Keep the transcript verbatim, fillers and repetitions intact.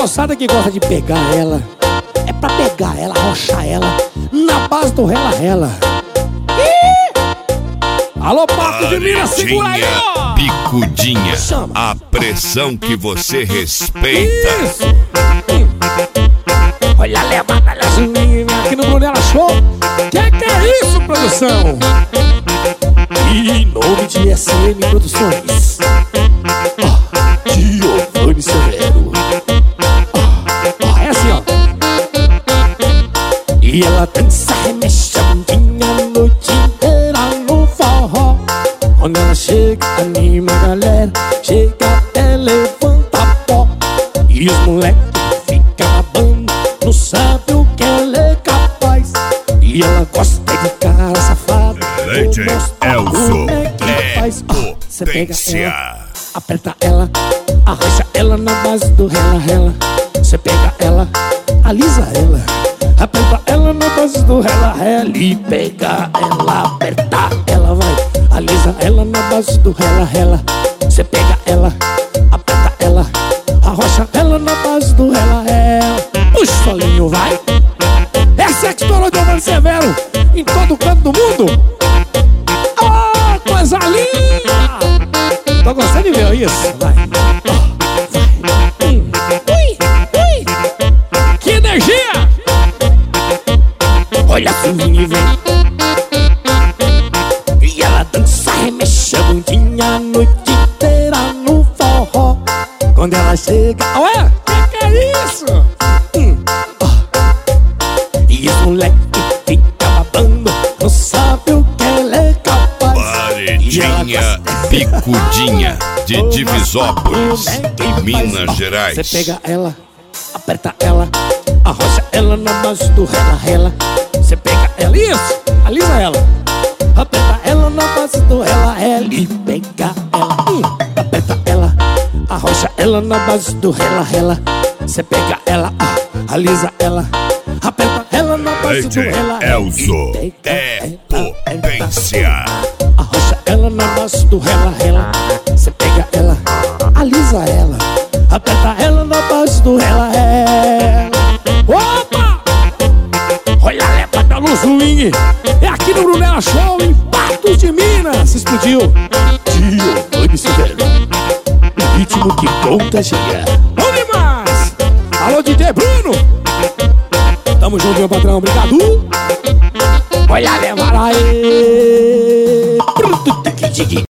moçada que gosta de pegar ela, é pra pegar ela, arrochar ela na base do rela-rela. Alô, Papo de Minas, segura aí, ó! Picudinha, Chama. a pressão que você respeita. Isso! Hum. Olha a levada das meninas aqui no Brunella Show. Que que é isso, produção? E em nome de S M Produções, ah, Giovanni Severo. Ah, ah, é assim, ó. E ela dança remexandinha a noite inteira no forró. Quando ela chega, anima a galera, chega até levanta pó. E os moleques ficam babando, não sabe o que ela é capaz. E ela gosta de cara safada, Leite Elzo, você pega ela, aperta ela, arrocha ela na base do rela-rela. Você pega ela, alisa ela, aperta ela na base do rela-rela. E pega ela, aperta ela, vai, alisa ela na base do rela-rela. Você pega ela, aperta ela, arrocha ela na base do rela-rela. Puxa o solinho, vai. Essa é que estourou de Giovanni Severo em todo canto do mundo. Ah, coisa linda! Tô gostando de ver isso. Vai, oh, vai. Hum. Ui, ui. Que energia! Olha a swing vem. E ela dança, remexe a bundinha a noite inteira no forró. Quando ela chega, ué, que que é isso? Hum. Oh. E os moleques ficam babando, não sabe o que ela é capaz. Paredinha Picudinha de Divisópolis, Minas Gerais. Você pega ela, aperta ela, arrocha ela na base do rela-rela. Você pega ela, isso, alisa ela, aperta ela na base do rela-rela. E pega ela, hum, aperta ela, arrocha ela na base do rela-rela. Você pega ela, ah, alisa ela, aperta ela na base do Leite rela-rela. Elzo, é potência. Arrocha ela na base do rela-rela. Você pega ela, alisa ela, aperta ela na base do rela-rela. Opa! Olha a levada no swing. É aqui no Brunella Show, em Patos de Minas. Explodiu Giovanni Severo, o ritmo que contagia. Bom demais! Alô, D J Bruno. Tamo junto, meu patrão, obrigado. Olha a levada aí.